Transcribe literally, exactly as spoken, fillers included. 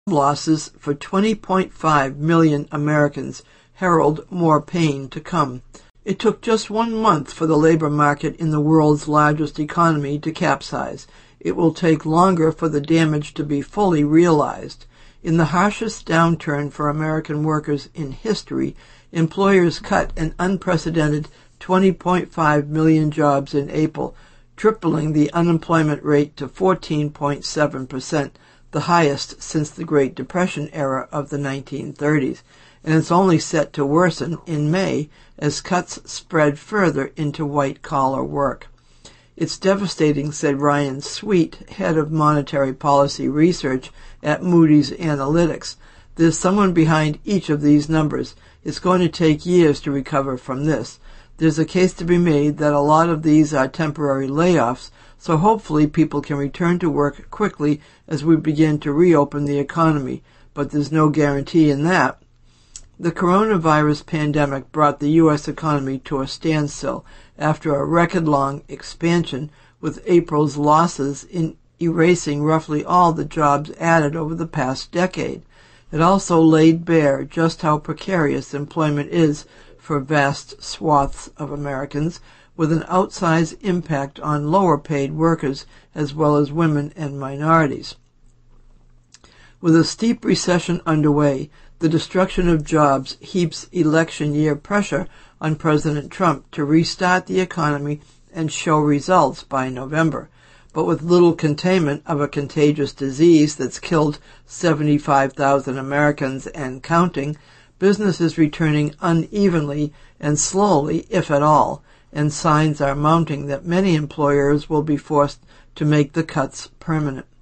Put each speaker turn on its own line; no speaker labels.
Losses for twenty point five million Americans herald more pain to come. It took just one month for the labor market in the world's largest economy to capsize. It will take longer for the damage to be fully realized. In the harshest downturn for American workers in history, employers cut an unprecedented twenty point five million jobs in April, tripling the unemployment rate to fourteen point seven percent, the highest since the Great Depression era of the nineteen thirties, and it's only set to worsen in May as cuts spread further into white-collar work. It's devastating, said Ryan Sweet, head of monetary policy research at Moody's Analytics. There's someone behind each of these numbers. It's going to take years to recover from this. There's a case to be made that a lot of these are temporary layoffs, so hopefully people can return to work quickly as we begin to reopen the economy, but there's no guarantee in that. The coronavirus pandemic brought the U S economy to a standstill after a record-long expansion, with April's losses in erasing roughly all the jobs added over the past decade. It also laid bare just how precarious employment is for vast swaths of Americans, with an outsized impact on lower-paid workers as well as women and minorities. With a steep recession underway, the destruction of jobs heaps election year pressure on President Trump to restart the economy and show results by November. But with little containment of a contagious disease that's killed seventy-five thousand Americans and counting, business is returning unevenly and slowly, if at all, and signs are mounting that many employers will be forced to make the cuts permanent.